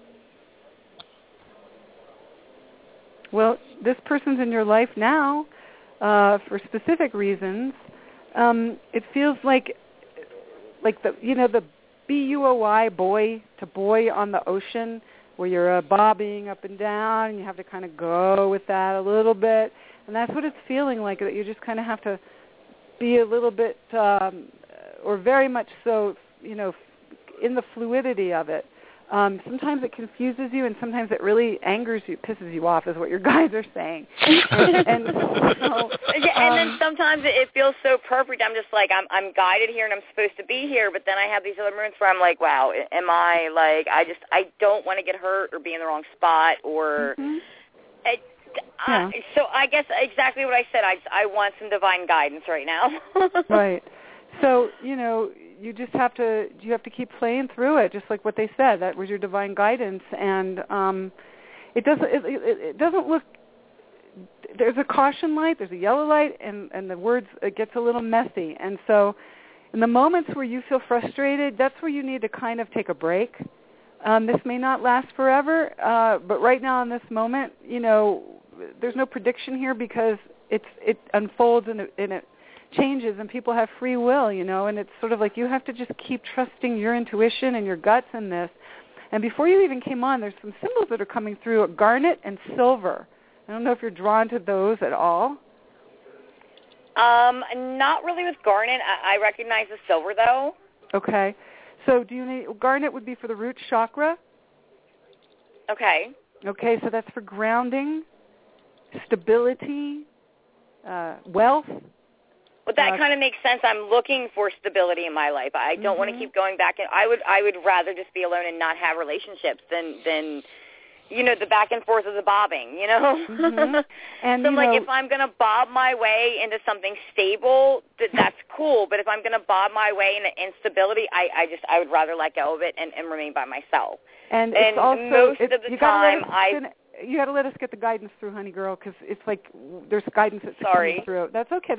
Well, this person's in your life now for specific reasons. It feels like the BUOY, boy to boy on the ocean, where you're bobbing up and down, and you have to kind of go with that a little bit. And that's what it's feeling like, that you just kind of have to be a little bit, or very much so, in the fluidity of it. Sometimes it confuses you, and sometimes it really angers you, pisses you off, is what your guides are saying. and then sometimes it feels so perfect. I'm just like, I'm guided here, and I'm supposed to be here. But then I have these other moments where I'm like, wow, am I like, I don't want to get hurt or be in the wrong spot, or. So I guess exactly what I said. I want some divine guidance right now. Right. So, you just have to keep playing through it, just like what they said. That was your divine guidance, and it doesn't look. There's a caution light, there's a yellow light, and the words, it gets a little messy. And so, in the moments where you feel frustrated, that's where you need to kind of take a break. This may not last forever, but right now in this moment, there's no prediction here, because it unfolds in a changes, and people have free will, and it's sort of like you have to just keep trusting your intuition and your guts in this. And before you even came on, there's some symbols that are coming through, garnet and silver. I don't know if you're drawn to those at all. Not really with garnet. I recognize the silver, though. Okay. So garnet would be for the root chakra. Okay. Okay, so that's for grounding, stability, wealth. Well, that kind of makes sense. I'm looking for stability in my life. I don't want to keep going back. I would rather just be alone and not have relationships than the back and forth of the bobbing, And, so, if I'm going to bob my way into something stable, that's cool. But if I'm going to bob my way into instability, I would rather let go of it and remain by myself. And it's also, most of the time, you got to let us get the guidance through, honey girl, because it's like there's guidance that's coming through. That's okay.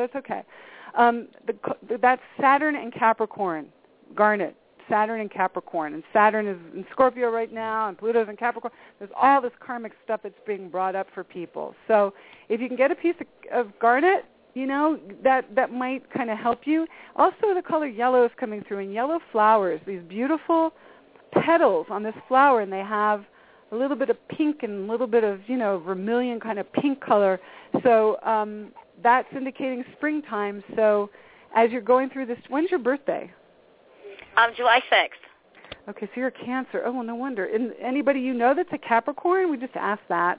That's Saturn and Capricorn, garnet. Saturn and Capricorn, and Saturn is in Scorpio right now, and Pluto's in Capricorn. There's all this karmic stuff that's being brought up for people. So if you can get a piece of garnet, that might kind of help you. Also, the color yellow is coming through, and yellow flowers, these beautiful petals on this flower, and they have a little bit of pink and a little bit of, vermilion kind of pink color. So that's indicating springtime. So as you're going through this, when's your birthday? July 6th. Okay, so you're a Cancer. Oh, well, no wonder. And anybody you know that's a Capricorn? We just asked that.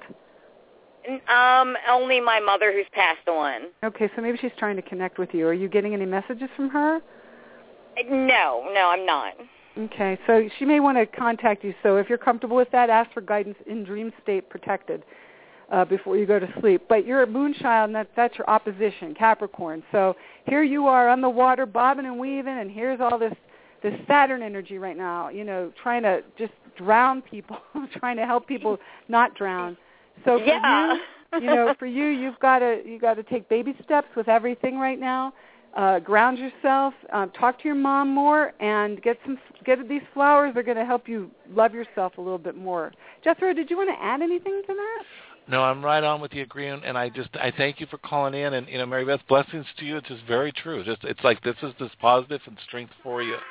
Only my mother who's passed on. Okay, so maybe she's trying to connect with you. Are you getting any messages from her? No, I'm not. Okay, so she may want to contact you. So if you're comfortable with that, ask for guidance in dream state protected before you go to sleep. But you're a moon child, and that's your opposition, Capricorn. So here you are on the water, bobbing and weaving, and here's all this Saturn energy right now, trying to just drown people, trying to help people not drown. So for you, you've got to take baby steps with everything right now. Ground yourself, talk to your mom more, and get these flowers. They're going to help you love yourself a little bit more. Jethro, did you want to add anything to that? No, I'm right on with you agreeing, and I thank you for calling in, and Mary Beth, blessings to you. It's just very true. It's like this is positive and strength for you.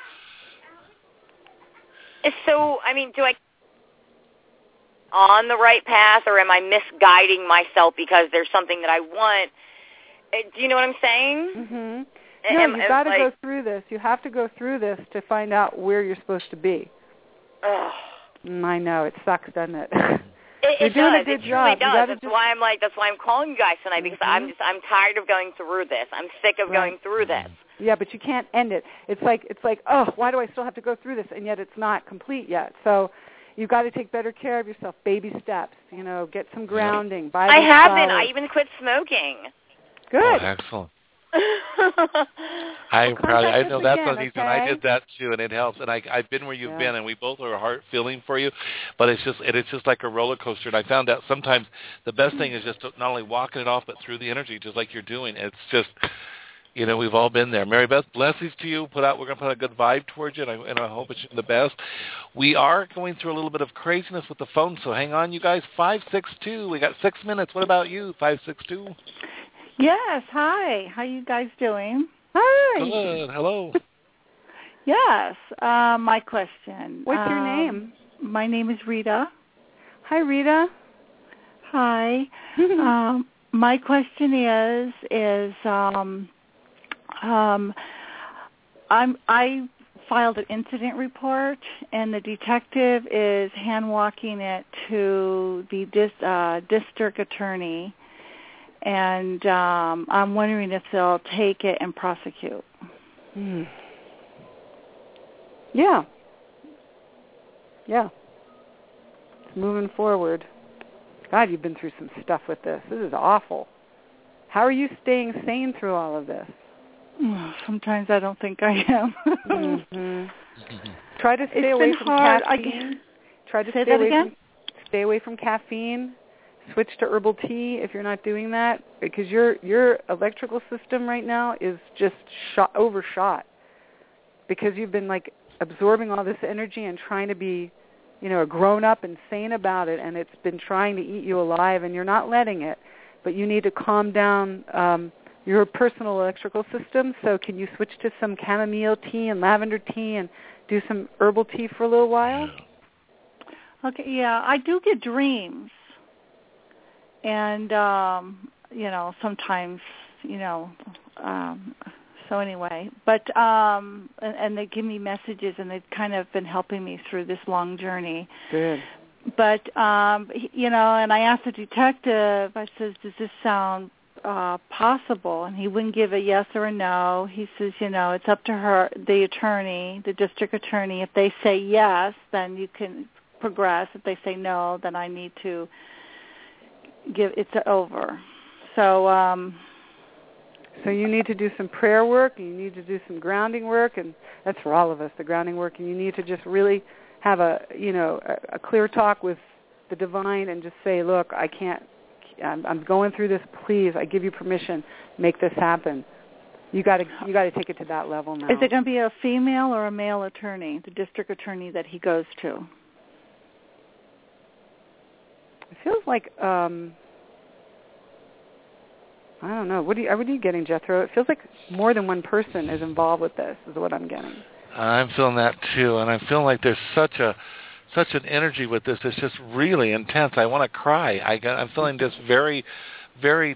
So, do I on the right path, or am I misguiding myself because there's something that I want? Do you know what I'm saying? Mm-hmm. No, you've got to go through this. You have to go through this to find out where you're supposed to be. I know. It sucks, doesn't it? You're doing a good job. It really does. That's why I'm calling you guys tonight, because I'm tired of going through this. I'm sick of going through this. Yeah, but you can't end it. It's like, oh, why do I still have to go through this? And yet it's not complete yet. So you've got to take better care of yourself. Baby steps. Get some grounding. Buy I haven't. I even quit smoking. Good. Oh, excellent. I'm proud. I know that's not easy, and I did that too, and it helps. And I've been where you've been, and we both are heart feeling for you. But it's just like a roller coaster. And I found out sometimes the best thing is just to not only walking it off, but through the energy, just like you're doing. It's just, we've all been there. Mary Beth, blessings to you. We're going to put a good vibe towards you, and I hope it's the best. We are going through a little bit of craziness with the phone, so hang on, you guys. 562. We got 6 minutes. What about you? 562. Yes, hi. How you guys doing? Hi. Good. Hello. Yes, my question. What's your name? My name is Rita. Hi, Rita. Hi. My question is I filed an incident report, and the detective is hand-walking it to the district attorney. And I'm wondering if they'll take it and prosecute. Yeah. It's moving forward. God, you've been through some stuff with this. This is awful. How are you staying sane through all of this? Sometimes I don't think I am. Try to stay away from caffeine. Try to stay away from caffeine. Switch to herbal tea if you're not doing that, because your electrical system right now is just overshot, because you've been absorbing all this energy and trying to be, a grown-up and sane about it, and it's been trying to eat you alive, and you're not letting it. But you need to calm down your personal electrical system. So can you switch to some chamomile tea and lavender tea and do some herbal tea for a little while? Okay, yeah, I do get dreams. And, sometimes, so anyway. But, and they give me messages, and they've kind of been helping me through this long journey. Good. But, and I asked the detective, I says, does this sound possible? And he wouldn't give a yes or a no. He says, it's up to her, the attorney, the district attorney. If they say yes, then you can progress. If they say no, then I need to it's over. So so you need to do some prayer work, and you need to do some grounding work, and that's for all of us, the grounding work, and you need to just really have a clear talk with the divine and just say, look, I can't, I'm going through this, please, I give you permission, make this happen. You got to take it to that level now. Is it going to be a female or a male attorney, the district attorney that he goes to? It feels like I don't know. What are you getting, Jethro? It feels like more than one person is involved with this. Is what I'm getting. I'm feeling that too, and I'm feeling like there's such an energy with this. It's just really intense. I want to cry. I'm feeling just very, very,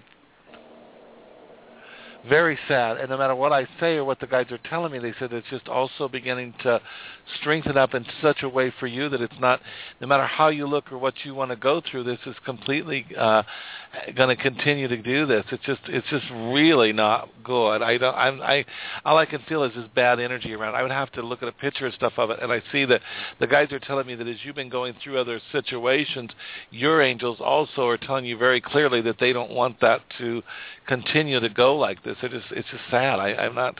very sad. And no matter what I say or what the guides are telling me, they said it's just also beginning to strengthen up in such a way for you that it's not, no matter how you look or what you want to go through, this is completely going to continue to do this. It's just really not good. All I can feel is this bad energy around. I would have to look at a picture and stuff of it, and I see that the guides are telling me that as you've been going through other situations, your angels also are telling you very clearly that they don't want that to continue to go like this. It's just sad. I'm not.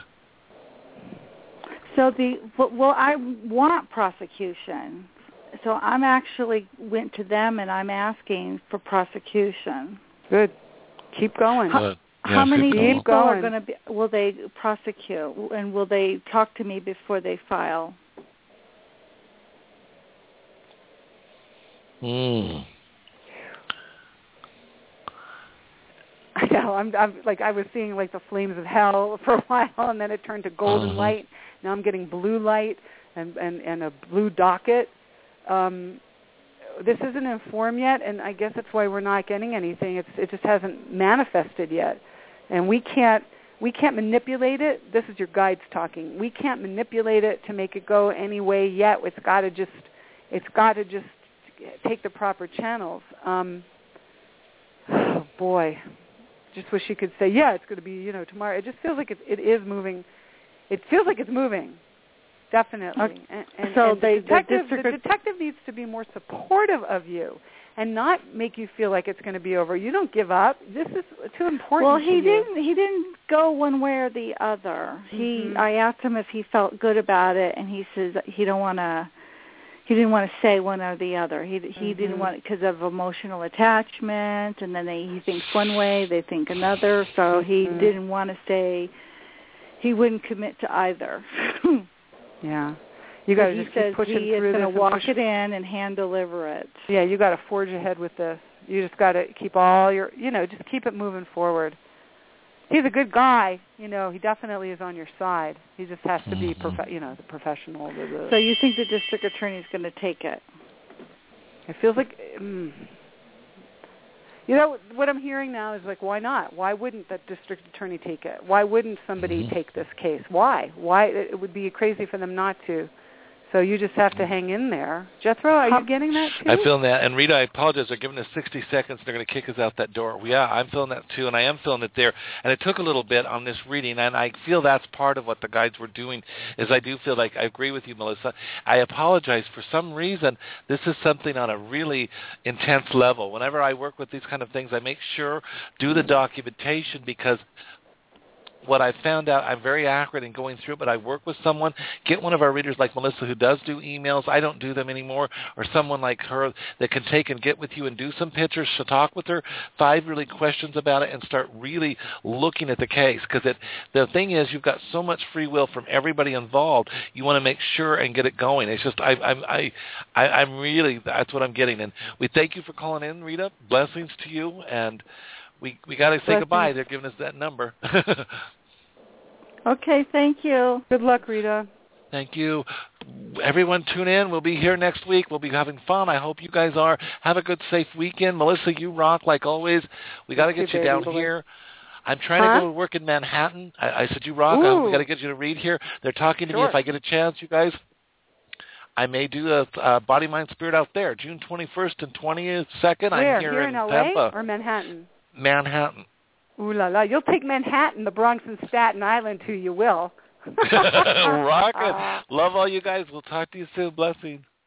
So I want prosecution. So I'm actually went to them and I'm asking for prosecution. Good. Keep going. How many people are going to be? Will they prosecute, and will they talk to me before they file? I know. I'm like, I was seeing like the flames of hell for a while, and then it turned to golden light. Now I'm getting blue light and a blue docket. This isn't in form yet, and I guess that's why we're not getting anything. It just hasn't manifested yet, and we can't manipulate it. This is your guides talking. We can't manipulate it to make it go any way yet. It's got to just take the proper channels. Oh boy. Just wish you could say, yeah, it's going to be, tomorrow. It just feels like it is moving. It feels like it's moving, definitely. And the detective needs to be more supportive of you and not make you feel like it's going to be over. You don't give up. This is too important. Well, he didn't go one way or the other. I asked him if he felt good about it, and he says he didn't want to say one or the other. He didn't want it because of emotional attachment, and then he thinks one way, they think another. So he didn't want to say. He wouldn't commit to either. Yeah, you got to just keep pushing through this. He is going to walk it in and hand deliver it. Yeah, you got to forge ahead with this. You just got to keep all your, just keep it moving forward. He's a good guy. He definitely is on your side. He just has to be, the professional. So you think the district attorney is going to take it? It feels like, what I'm hearing now is like, why not? Why wouldn't the district attorney take it? Why wouldn't somebody take this case? Why? It would be crazy for them not to. So you just have to hang in there. Jethro, are you getting that too? I'm feeling that. And Rita, I apologize. They're giving us 60 seconds. They're going to kick us out that door. Yeah, I'm feeling that too, and I am feeling it there. And it took a little bit on this reading, and I feel that's part of what the guides were doing, is I do feel like I agree with you, Melissa. I apologize. For some reason, this is something on a really intense level. Whenever I work with these kind of things, I make sure, do the documentation, because what I found out, I'm very accurate in going through it, but I work with someone, get one of our readers like Melissa who does do emails. I don't do them anymore, or someone like her that can take and get with you and do some pictures. So talk with her, 5 really questions about it, and start really looking at the case. Because the thing is, you've got so much free will from everybody involved. You want to make sure and get it going. It's just, I'm really, that's what I'm getting. And we thank you for calling in, Rita. Blessings to you, and we got to say goodbye. They're giving us that number. Okay, thank you. Good luck, Rita. Thank you. Everyone tune in. We'll be here next week. We'll be having fun. I hope you guys are. Have a good, safe weekend. Melissa, you rock like always. We got to get you down here. I'm trying to go to work in Manhattan. I said, you rock. We got to get you to read here. They're talking to me. If I get a chance, you guys, I may do a Body, Mind, Spirit out there, June 21st and 22nd. Where? I'm here in LA Tampa. Or Manhattan? Manhattan. Ooh la la. You'll take Manhattan, the Bronx and Staten Island too. You will. Rocket. Love all you guys. We'll talk to you soon. Blessings.